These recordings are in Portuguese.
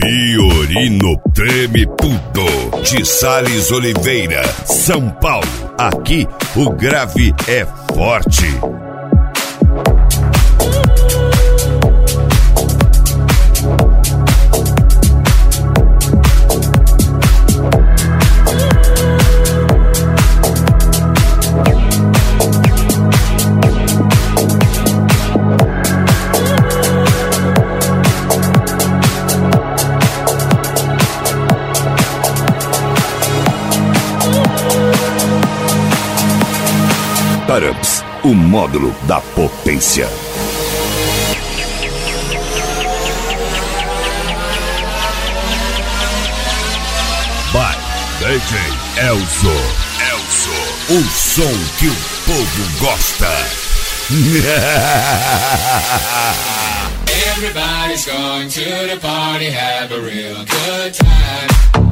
Fiorino treme tudo. De Sales Oliveira, São Paulo. Aqui o grave é forte. Taramps, o módulo da potência. By DJ Elzo. O som que o povo gosta. Everybody's going to the party, have a real good time.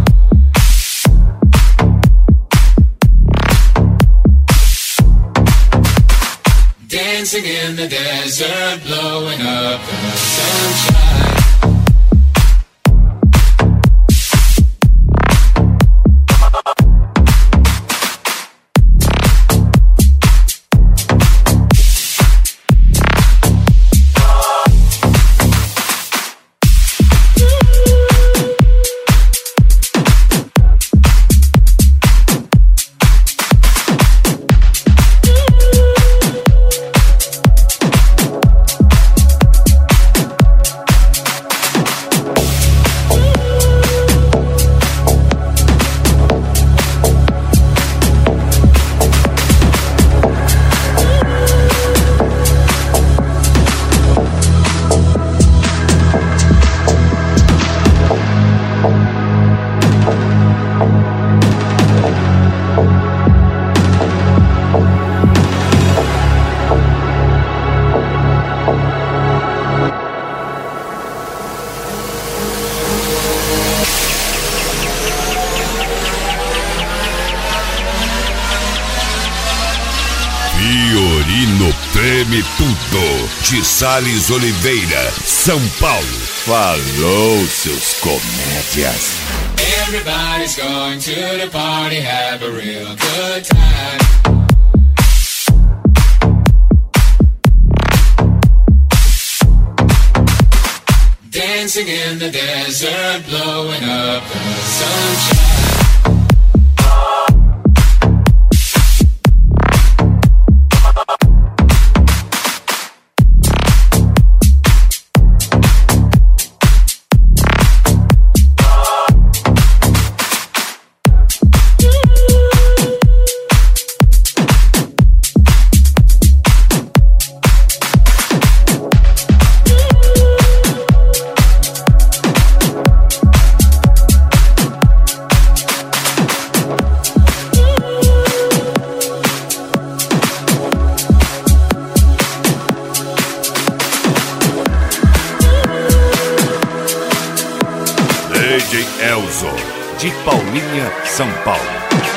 Dancing in the desert, blowing up the sunshine. Fiorino treme tudo. De Sales Oliveira, São Paulo. Falou, seus comédias. Everybody's going to the party, have a real good time. Dancing in the desert, blowing up the sunshine. DJ Elzo, de Palminha, São Paulo.